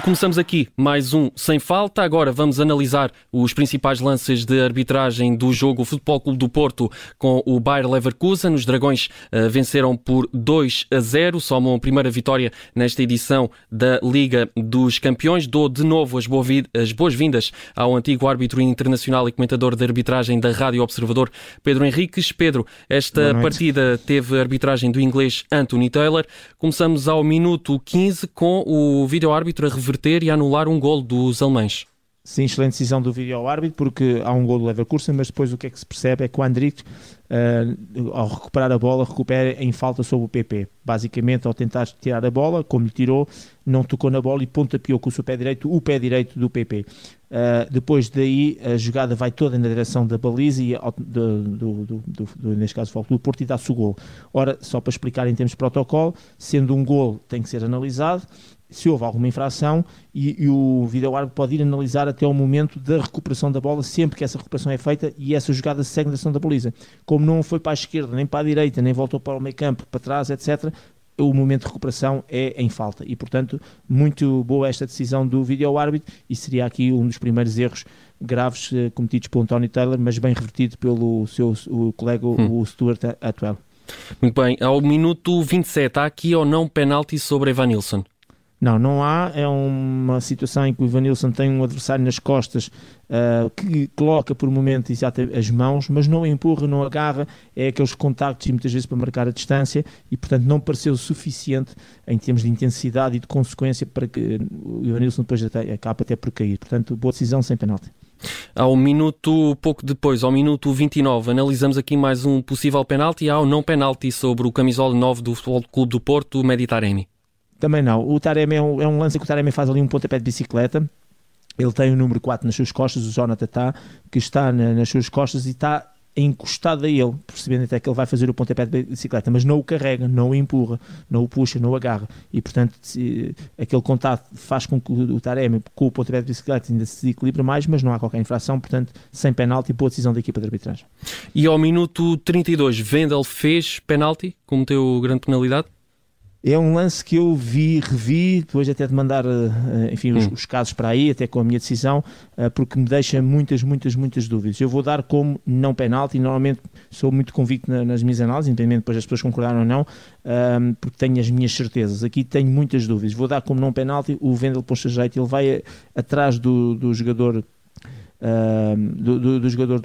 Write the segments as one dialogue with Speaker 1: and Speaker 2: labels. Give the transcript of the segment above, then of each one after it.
Speaker 1: Começamos aqui mais um Sem Falta. Agora vamos analisar os principais lances de arbitragem do jogo Futebol Clube do Porto com o Bayer Leverkusen. Os Dragões venceram por 2-0, somam a primeira vitória nesta edição da Liga dos Campeões. Dou de novo as boas-vindas ao antigo árbitro internacional e comentador de arbitragem da Rádio Observador, Pedro Henriques. Pedro, esta partida teve a arbitragem do inglês Anthony Taylor. Começamos ao minuto 15 com o vídeo-árbitro a reverter e anular um golo dos alemães.
Speaker 2: Sim, excelente decisão do vídeo-árbitro, porque há um golo do Leverkusen, mas depois o que é que se percebe é que o Andrich, ao recuperar a bola, recupera em falta sobre o PP. Basicamente, ao tentar tirar a bola, como lhe tirou, não tocou na bola e pontapeou com o seu pé direito do PP. Depois daí, a jogada vai toda na direção da baliza e neste caso, o Futebol Clube do Porto, e dá-se o golo. Ora, só para explicar em termos de protocolo, sendo um golo, tem que ser analisado se houve alguma infração e o vídeo-árbitro pode ir analisar até o momento da recuperação da bola, sempre que essa recuperação é feita e essa jogada segue na direção da baliza. Como não foi para a esquerda, nem para a direita, nem voltou para o meio campo, para trás, etc., o momento de recuperação é em falta. E, portanto, muito boa esta decisão do vídeo-árbitro e seria aqui um dos primeiros erros graves cometidos pelo Anthony Taylor, mas bem revertido pelo seu colega, o Stuart Atwell.
Speaker 1: Muito bem. Ao minuto 27, há aqui ou não penalti sobre Evanilson?
Speaker 2: Não há. É uma situação em que o Evanilson tem um adversário nas costas que coloca por momento as mãos, mas não empurra, não agarra. É aqueles contactos e muitas vezes para marcar a distância e, portanto, não pareceu suficiente em termos de intensidade e de consequência para que o Evanilson depois acabe até por cair. Portanto, boa decisão sem penalti.
Speaker 1: Pouco depois, ao minuto 29, analisamos aqui mais um possível penalti. Há ou não penalti sobre o camisola 9 do Futebol Clube do Porto, Mehdi Taremi?
Speaker 2: Também não. O Taremi é um lance em que o Taremi faz ali um pontapé de bicicleta. Ele tem o número 4 nas suas costas, o Jonathan que está nas suas costas e está encostado a ele, percebendo até que ele vai fazer o pontapé de bicicleta, mas não o carrega, não o empurra, não o puxa, não o agarra. E, portanto, aquele contato faz com que o Taremi, com o pontapé de bicicleta, ainda se desequilibre mais, mas não há qualquer infração, portanto, sem penalti, boa decisão da equipa de arbitragem.
Speaker 1: E ao minuto 32, Wendel fez penalti, cometeu grande penalidade?
Speaker 2: É um lance que eu revi, depois até de mandar os casos para aí, até com a minha decisão, porque me deixa muitas dúvidas. Eu vou dar como não penalti, normalmente sou muito convicto nas minhas análises, independente depois das pessoas concordaram ou não, porque tenho as minhas certezas. Aqui tenho muitas dúvidas. Vou dar como não penalti, o Wendel pôs-se a jeito, ele vai atrás do jogador do jogador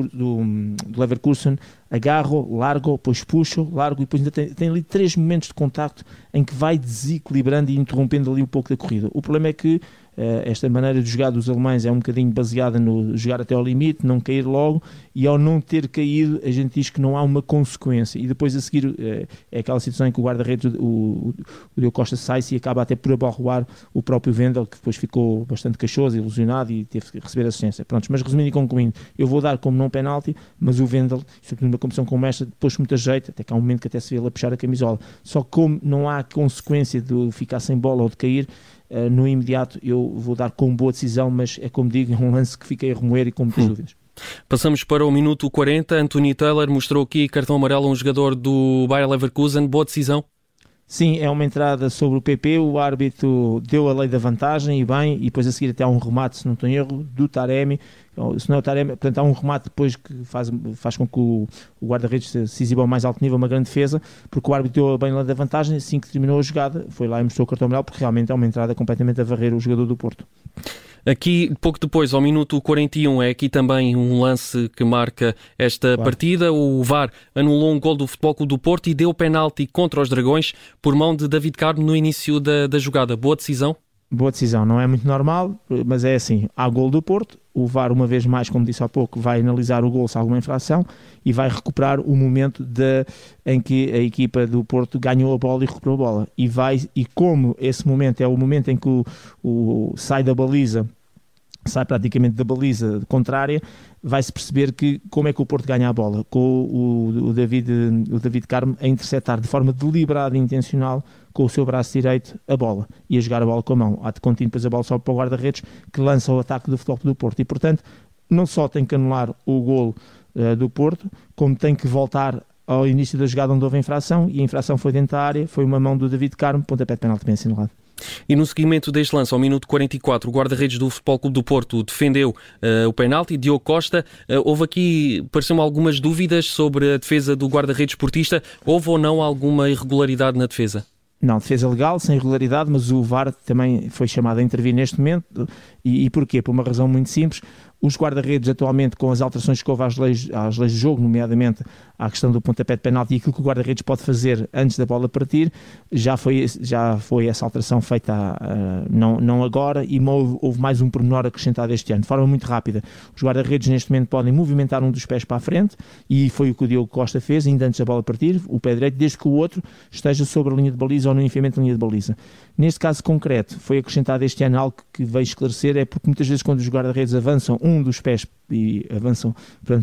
Speaker 2: do Leverkusen, agarro, largo, depois puxo, largo e depois ainda tem ali 3 momentos de contacto em que vai desequilibrando e interrompendo ali um pouco da corrida. O problema é que esta maneira de jogar dos alemães é um bocadinho baseada no jogar até ao limite, não cair logo, e ao não ter caído a gente diz que não há uma consequência, e depois a seguir é aquela situação em que o guarda-redes, o Diogo Costa, sai-se e acaba até por abalroar o próprio Wendel, que depois ficou bastante queixoso, ilusionado e teve que receber assistência. Pronto, mas resumindo e concluindo, eu vou dar como não penalti, mas o Wendel, sobretudo numa competição como esta, depois muita jeito, até que há um momento que até se vê ele a puxar a camisola. Só que como não há consequência de ficar sem bola ou de cair, no imediato eu vou dar com boa decisão, mas é como digo, é um lance que fiquei a remoer e com muitas dúvidas.
Speaker 1: Passamos para o minuto 40. Anthony Taylor mostrou aqui cartão amarelo a um jogador do Bayer Leverkusen. Boa decisão?
Speaker 2: Sim, é uma entrada sobre o PP, o árbitro deu a lei da vantagem e bem, e depois a seguir até há um remate, se não estou em erro, do Taremi. Se não é o Taremi, portanto há um remate depois que faz com que o guarda-redes se exiba ao mais alto nível, uma grande defesa, porque o árbitro deu bem a lei da vantagem. Assim que terminou a jogada, foi lá e mostrou o cartão amarelo, porque realmente é uma entrada completamente a varrer o jogador do Porto.
Speaker 1: Aqui, pouco depois, ao minuto 41, é aqui também um lance que marca esta partida. O VAR anulou um gol do Futebol Clube do Porto e deu penalti contra os Dragões por mão de David Carmo no início da jogada. Boa decisão?
Speaker 2: Boa decisão, não é muito normal, mas é assim, há gol do Porto, o VAR uma vez mais, como disse há pouco, vai analisar o gol se há alguma infração e vai recuperar o momento em que a equipa do Porto ganhou a bola e recuperou a bola. E como esse momento é o momento em que o sai da baliza, sai praticamente da baliza contrária, vai-se perceber que como é que o Porto ganha a bola, com o David Carmo a interceptar de forma deliberada e intencional com o seu braço direito a bola e a jogar a bola com a mão. Há de contínuo depois a bola sobe para o guarda-redes que lança o ataque do Futebol Clube do Porto e, portanto, não só tem que anular o golo do Porto, como tem que voltar ao início da jogada onde houve a infração, e a infração foi dentro da área, foi uma mão do David Carmo, pontapé de penalti bem assinalado.
Speaker 1: E no seguimento deste lance, ao minuto 44, o guarda-redes do Futebol Clube do Porto defendeu o penalti, Diogo Costa. Houve aqui, pareceu-me, algumas dúvidas sobre a defesa do guarda-redes portista. Houve ou não alguma irregularidade na defesa?
Speaker 2: Não, defesa legal, sem irregularidade, mas o VAR também foi chamado a intervir neste momento. E porquê? Por uma razão muito simples. Os guarda-redes atualmente, com as alterações que houve às leis do jogo, nomeadamente à questão do pontapé de penalti e aquilo que o guarda-redes pode fazer antes da bola partir, já foi essa alteração feita não agora, e houve mais um pormenor acrescentado este ano, de forma muito rápida. Os guarda-redes neste momento podem movimentar um dos pés para a frente, e foi o que o Diogo Costa fez, ainda antes da bola partir, o pé direito, desde que o outro esteja sobre a linha de baliza ou no enfiamento da linha de baliza. Neste caso concreto, foi acrescentado este ano algo que veio esclarecer, é porque muitas vezes quando os guarda-redes avançam um dos pés e avançam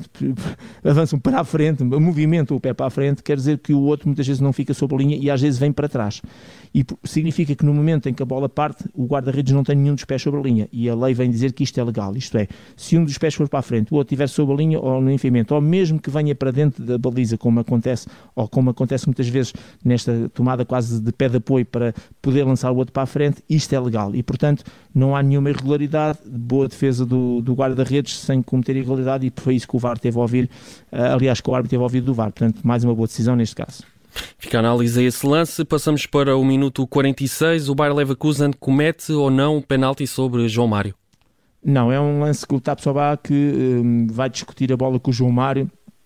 Speaker 2: para a frente, movimentam o pé para a frente, quer dizer que o outro muitas vezes não fica sobre a linha e às vezes vem para trás. E significa que no momento em que a bola parte, o guarda-redes não tem nenhum dos pés sobre a linha, e a lei vem dizer que isto é legal. Isto é, se um dos pés for para a frente, o outro estiver sobre a linha ou no enfiamento, ou mesmo que venha para dentro da baliza, como acontece muitas vezes nesta tomada quase de pé de apoio para poder lançar o outro para a frente, isto é legal. E portanto não há nenhuma irregularidade, boa defesa do guarda-redes sem cometer irregularidade, e foi isso que o VAR teve a ouvir, aliás, que o árbitro teve a ouvir do VAR. Portanto, mais uma boa decisão neste caso.
Speaker 1: Fica a análise a esse lance. Passamos para o minuto 46. O Bayer Leverkusen comete ou não um penalti sobre João Mário?
Speaker 2: Não, é um lance que o Tapsoba que vai discutir a bola com o João Mário,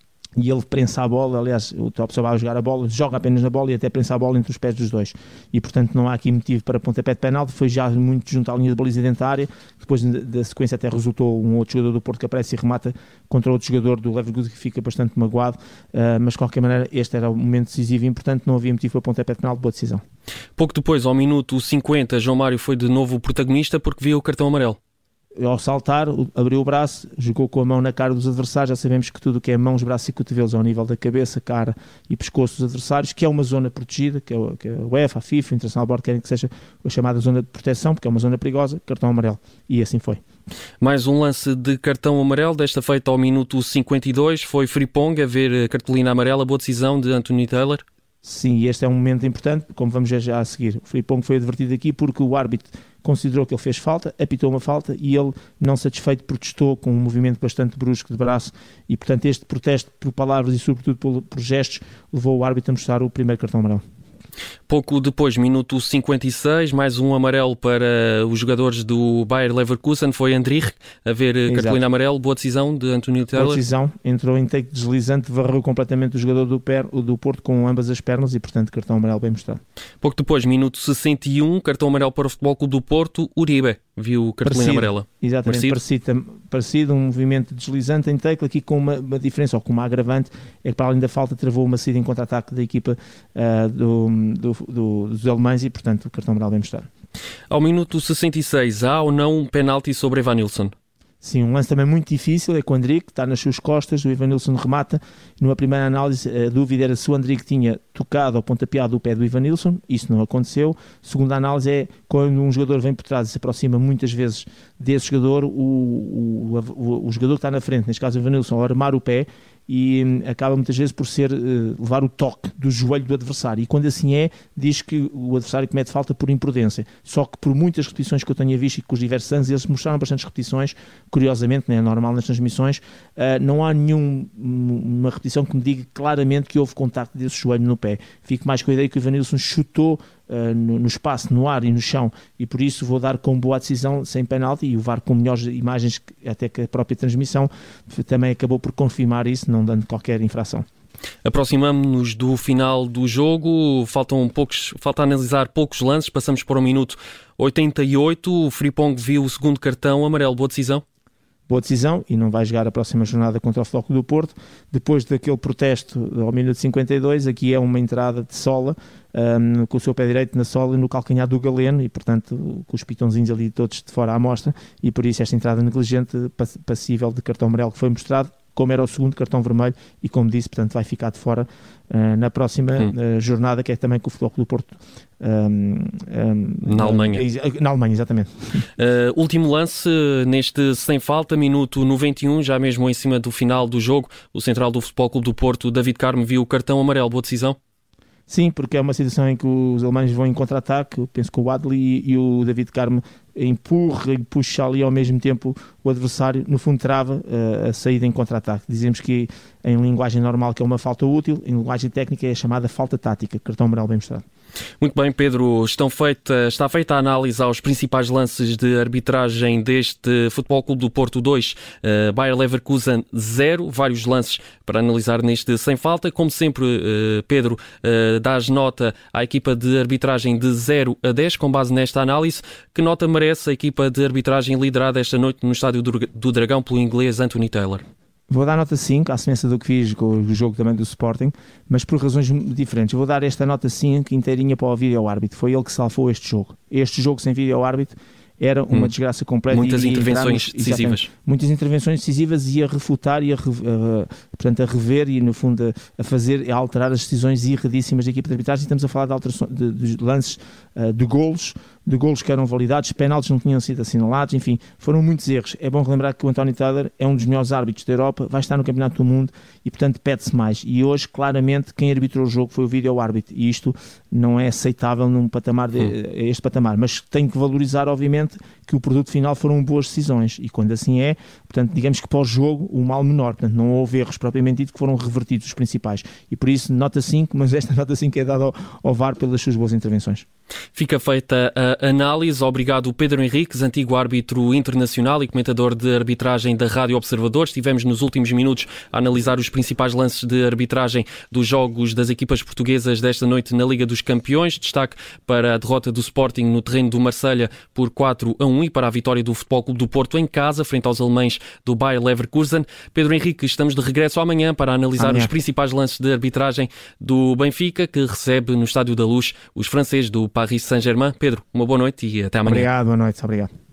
Speaker 2: e ele prensa a bola. Aliás, o Tapsoba a jogar a bola, joga apenas na bola e até prensa a bola entre os pés dos dois, e portanto não há aqui motivo para pontapé de penalti. Foi já muito junto à linha de baliza dentro da área. Depois da sequência até resultou um outro jogador do Porto que aparece e remata contra outro jogador do Leverkusen que fica bastante magoado, mas de qualquer maneira este era o momento decisivo e importante, não havia motivo para pontapé de penalti. Boa decisão.
Speaker 1: Pouco depois, ao minuto 50, João Mário foi de novo o protagonista porque viu o cartão amarelo.
Speaker 2: Ao saltar, abriu o braço, jogou com a mão na cara dos adversários. Já sabemos que tudo o que é mãos, braços e cotovelos ao nível da cabeça, cara e pescoço dos adversários, que é uma zona protegida, que a UEFA, a FIFA, o International Board querem que seja a chamada zona de proteção, porque é uma zona perigosa, cartão amarelo. E assim foi.
Speaker 1: Mais um lance de cartão amarelo, desta feita ao minuto 52, foi Frimpong a ver cartolina amarela, boa decisão de Anthony Taylor.
Speaker 2: Sim, e este é um momento importante, como vamos ver já a seguir. O Frimpong foi advertido aqui porque o árbitro considerou que ele fez falta, apitou uma falta e ele, não satisfeito, protestou com um movimento bastante brusco de braço, e portanto este protesto por palavras e sobretudo por gestos levou o árbitro a mostrar o primeiro cartão amarelo.
Speaker 1: Pouco depois, minuto 56, mais um amarelo para os jogadores do Bayer Leverkusen. Foi Andrich a ver cartolina amarelo. Boa decisão de Anthony Taylor.
Speaker 2: Boa decisão, entrou em take deslizante, varreu completamente o jogador do Porto com ambas as pernas e portanto cartão amarelo bem mostrado.
Speaker 1: Pouco depois, minuto 61, cartão amarelo para o Futebol Clube do Porto. Uribe viu cartolina amarela.
Speaker 2: Exatamente, parecido, um movimento deslizante em take, aqui com uma diferença, ou com uma agravante, é que para além da falta travou uma saída em contra-ataque da equipa dos alemães e portanto o cartão amarelo bem mostrado.
Speaker 1: Ao minuto 66, há ou não um penalti sobre Evanilson?
Speaker 2: Sim, um lance também muito difícil, é com o Andrique, que está nas suas costas, o Evanilson remata. Numa primeira análise, a dúvida era se o Andrique tinha tocado ou pontapeado o pé do Evanilson, isso não aconteceu. Segunda análise é quando um jogador vem por trás e se aproxima muitas vezes desse jogador, o jogador que está na frente, neste caso o Evanilson, ao armar o pé, e acaba muitas vezes por levar o toque do joelho do adversário, e quando assim é, diz que o adversário comete falta por imprudência. Só que por muitas repetições que eu tenha visto e com os diversos anos, eles mostraram bastantes repetições, curiosamente, não é normal nas transmissões, não há nenhuma repetição que me diga claramente que houve contacto desse joelho no pé. Fico mais com a ideia que o Evanilson chutou no espaço, no ar e no chão, e por isso vou dar com boa decisão sem penalti, e o VAR com melhores imagens até que a própria transmissão também acabou por confirmar isso, não dando qualquer infração.
Speaker 1: Aproximamos-nos do final do jogo, falta analisar poucos lances, passamos para o minuto 88, o Frimpong viu o segundo cartão amarelo, boa decisão?
Speaker 2: Boa decisão, e não vai jogar a próxima jornada contra o Futebol Clube do Porto. Depois daquele protesto ao minuto 52, aqui é uma entrada de sola, com o seu pé direito na sola e no calcanhar do Galeno, e portanto com os pitãozinhos ali todos de fora à mostra, e por isso esta entrada negligente, passível de cartão amarelo, que foi mostrado, como era o segundo cartão vermelho, e como disse, portanto vai ficar de fora na próxima jornada, que é também com o Futebol Clube do Porto
Speaker 1: na Alemanha.
Speaker 2: Na Alemanha, exatamente.
Speaker 1: Último lance neste sem falta, minuto 91, já mesmo em cima do final do jogo, o central do Futebol Clube do Porto, David Carmo, viu o cartão amarelo, boa decisão?
Speaker 2: Sim, porque é uma situação em que os alemães vão em contra-ataque. Eu penso que o Adli e o David Carmo empurra e puxa ali ao mesmo tempo o adversário, no fundo trava a saída em contra-ataque. Dizemos que em linguagem normal que é uma falta útil, em linguagem técnica é chamada falta tática, cartão amarelo bem mostrado.
Speaker 1: Muito bem, Pedro, está feita a análise aos principais lances de arbitragem deste Futebol Clube do Porto 2, Bayer Leverkusen 0, vários lances para analisar neste Sem Falta. Como sempre, Pedro, dás nota à equipa de arbitragem de 0 a 10, com base nesta análise. Que nota merece a equipa de arbitragem liderada esta noite no Estádio do Dragão pelo inglês Anthony Taylor?
Speaker 2: Vou dar nota 5, à semelhança do que fiz com o jogo também do Sporting, mas por razões diferentes. Vou dar esta nota 5 inteirinha para o vídeo-árbitro. Foi ele que salvou este jogo. Este jogo sem vídeo-árbitro era uma desgraça completa.
Speaker 1: Muitas intervenções decisivas.
Speaker 2: Muitas intervenções decisivas e a refutar e portanto, a rever e, no fundo, a alterar as decisões erradíssimas da equipa de arbitragem. Estamos a falar de lances de golos que eram validados, penaltis não tinham sido assinalados, enfim, foram muitos erros. É bom relembrar que o Anthony Taylor é um dos melhores árbitros da Europa, vai estar no Campeonato do Mundo e, portanto, pede-se mais. E hoje, claramente, quem arbitrou o jogo foi o vídeo-árbitro e isto não é aceitável num patamar este patamar, mas tenho que valorizar, obviamente, que o produto final foram boas decisões e quando assim é, portanto, digamos que pós-jogo o mal menor, portanto, não houve erros propriamente dito que foram revertidos os principais e por isso nota 5, mas esta nota 5 é dada ao VAR pelas suas boas intervenções.
Speaker 1: Fica feita a análise. Obrigado, Pedro Henriques, antigo árbitro internacional e comentador de arbitragem da Rádio Observador. Estivemos nos últimos minutos a analisar os principais lances de arbitragem dos jogos das equipas portuguesas desta noite na Liga dos Campeões. Destaque para a derrota do Sporting no terreno do Marselha por 4-1 e para a vitória do Futebol Clube do Porto em casa, frente aos alemães do Bayer Leverkusen. Pedro Henriques, estamos de regresso amanhã para analisar os principais lances de arbitragem do Benfica, que recebe no Estádio da Luz os franceses do Paris Saint-Germain. Pedro, uma boa noite e até amanhã.
Speaker 2: Obrigado, boa noite, obrigado.